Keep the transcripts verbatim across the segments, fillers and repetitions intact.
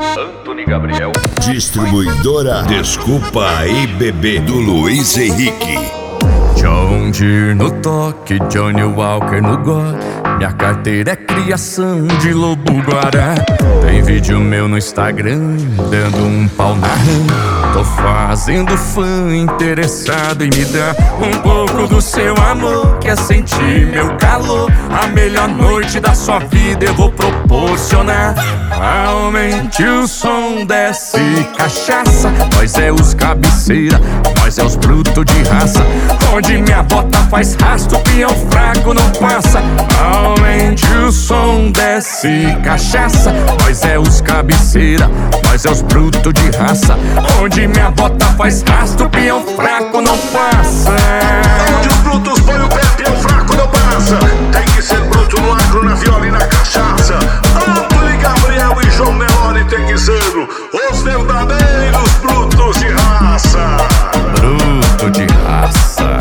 Antony Gabriel. Distribuidora Desculpa aí, bebê, do Luiz Henrique. John Deere no toque, Johnny Walker no gole. Minha carteira é criação de lobo guará. Tem vídeo meu no Instagram, dando um pau na rã. Tô fazendo fã, interessado em me dar um pouco do seu amor. Quer sentir meu calor? A melhor noite da sua vida eu vou proporcionar. Aumente o som, desce cachaça. Nós é os cabeceira, nós é os brutos de raça. Onde minha bota faz rastro, peão fraco não passa. Aumente o som, desce cachaça. Nós é os cabeceira, nós é os brutos de raça. Onde minha bota faz rastro, peão fraco não passa. Onde os brutos põe o pé, peão fraco não passa. Tem que ser bruto no agro, na viola e na cachaça. Antony Gabriel e João Nelore tem que ser os verdadeiros brutos de raça. Bruto de raça.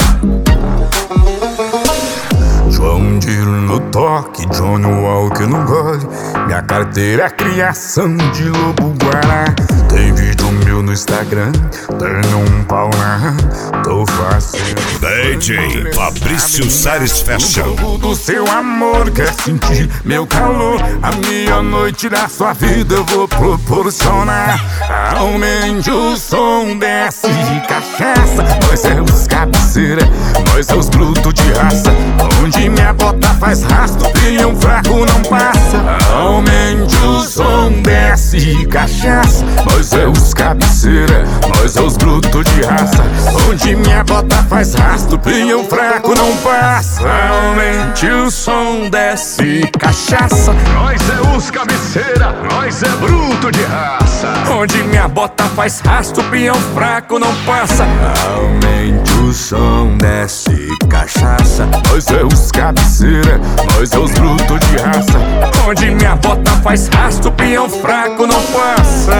João Deere no toque, Johnny Walker no gole. Minha carteira é criação de lobo guará. Tem vídeo meu no Instagram, dando um pau na rã. Tô fazendo D J Fabrício Salles Fashion. um pouco do seu amor, quer sentir meu calor? A melhor noite da sua vida eu vou proporcionar. Aumente o som, desce cachaça. Nós é os cabeceira, nós é os brutos de raça. Onde minha bota faz rastro, peão fraco não passa. Aumente o som, desce cachaça. Nós é os cabeceira, nós é os brutos de raça. Onde minha bota faz rastro, peão fraco não passa. Aumente o som, desce cachaça. Nós é os cabeceira, nós é bruto de raça. Onde minha bota faz rastro, peão fraco não passa. Aumente o som, desce cachaça. Nós é os cabeceira, nós é os brutos de raça. Onde minha bota faz rastro, peão fraco não passa.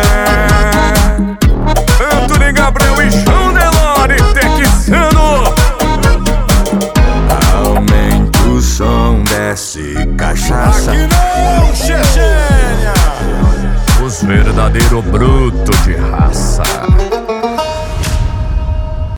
Antony Gabriel e João Nelore texano. Aumente o som, desce cachaça. Aqui não, Chechênia. Os verdadeiros brutos de raça.